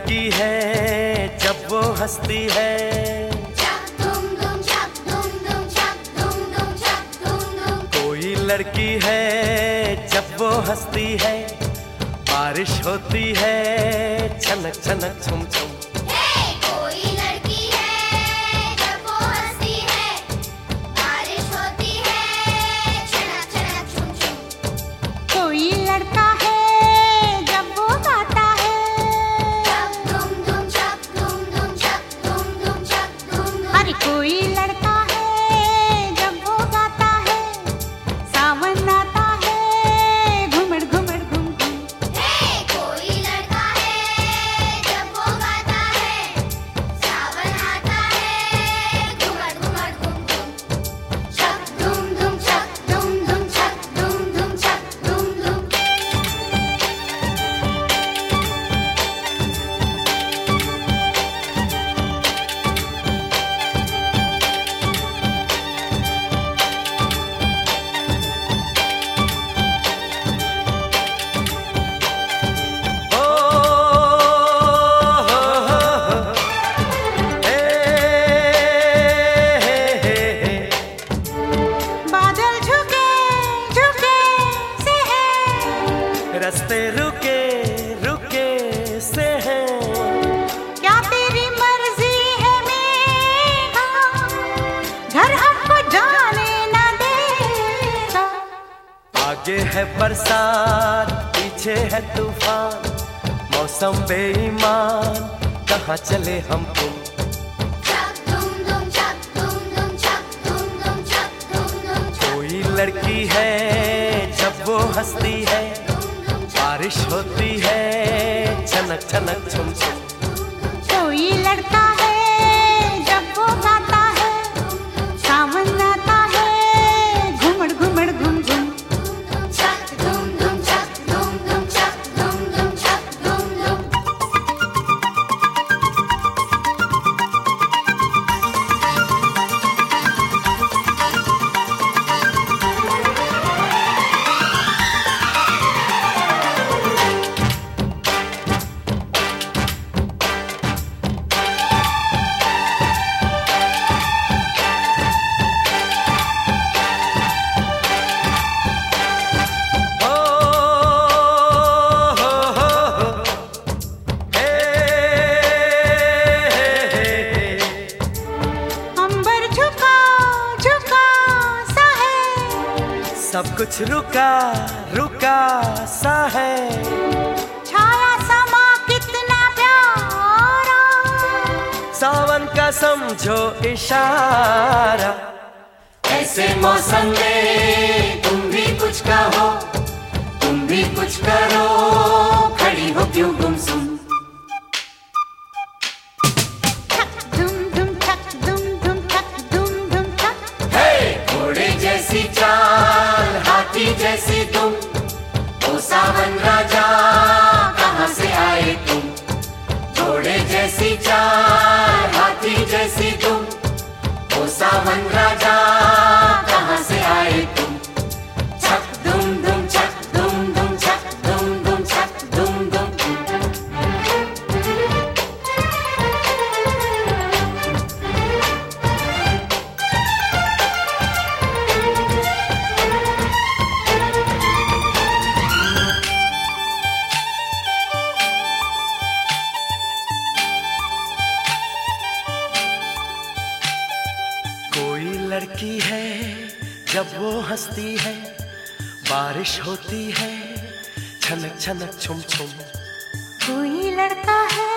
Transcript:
लड़की है जब वो हंसती है, कोई लड़की है जब वो हंसती है, बारिश होती है छनक छनक छुम छुम। कोई लड़की है जब वो हंसती है, बारिश होती है छनक छनक छुम छुम। कोई लड़का है जब वो गाता है, अरे कोई लड़का है जब वो गाता है, सावन आता है घुमड़ घुमड़ घुम घुम। कोई लड़का है जब वो गाता है, सावन आता है घुमड़ घुमड़ घुम घुम। छक धुम धुम छक धुम धुम छक धुम धुम छक धुम धुम। बादल झुके झुके से है, रास्ते रुके रुके से हैं, क्या तेरी मर्जी है मेघा, घर हमको जाने न देगा। आगे है बरसात पीछे है तूफान, मौसम बेईमान कहाँ चले हम तुम। छक धुम धुम छक धुम धुम छक धुम धुम छक धुम धुम छक। कोई लड़की है जब वो हंसती है, बारिश होती है छनक छनक छुम छुम। कोई लड़का है जब वो गाता है, सावन आता है घुमड़ घुमड़ घुम घुम। छक धुम धुम छक धुम धुम छक धुम धुम छक धुम धुम। हो, हो, हो, हे, हे, अंबर झुका झुका सा है, सब कुछ रुका रुका सा है, छाया समा कितना प्यारा, सावन का समझो इशारा। ऐसे मौसम में तुम भी कुछ कहो, तुम भी कुछ करो, खड़ी हो क्यों गुमसुम। धुम धुम छक धुम धुम छक धुम धुम छक। घोड़े जैसी चाल हाथी जैसी तुम, ओ सावन राजा कहाँ से आए तुम। घोड़े जैसी चाल हाथी जैसी तुम, ओ सावन राजा कहाँ से आए तुम। छक धुम धुम छक धुम धुम छक धुम धुम छक धुम धुम। कोई लड़की है जब वो हंसती है, बारिश होती है छनक छनक छुम छुम। कोई लड़का है